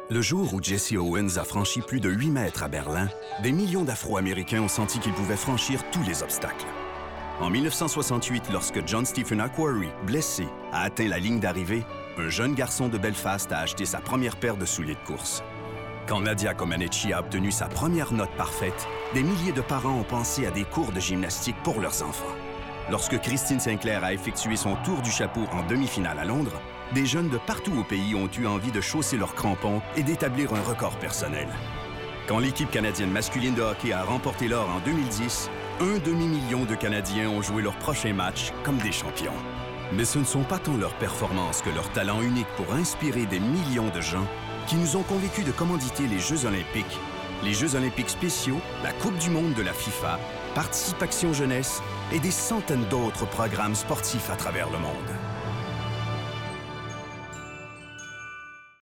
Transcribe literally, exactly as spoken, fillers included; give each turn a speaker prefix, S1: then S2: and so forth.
S1: Le jour où Jesse Owens a franchi plus de huit mètres à Berlin, des millions d'Afro-Américains ont senti qu'ils pouvaient franchir tous les obstacles. En mille neuf cent soixante-huit, lorsque John Stephen Akhwari, blessé, a atteint la ligne d'arrivée, un jeune garçon de Belfast a acheté sa première paire de souliers de course. Quand Nadia Comaneci a obtenu sa première note parfaite, des milliers de parents ont pensé à des cours de gymnastique pour leurs enfants. Lorsque Christine Sinclair a effectué son tour du chapeau en demi-finale à Londres, des jeunes de partout au pays ont eu envie de chausser leurs crampons et d'établir un record personnel. Quand l'équipe canadienne masculine de hockey a remporté l'or en deux mille dix, un demi-million de Canadiens ont joué leur prochain match comme des champions. Mais ce ne sont pas tant leurs performances que leur talent unique pour inspirer des millions de gens qui nous ont convaincus de commanditer les Jeux olympiques, les Jeux olympiques spéciaux, la Coupe du monde de la FIFA, Participation Jeunesse et des centaines d'autres programmes sportifs à travers le monde.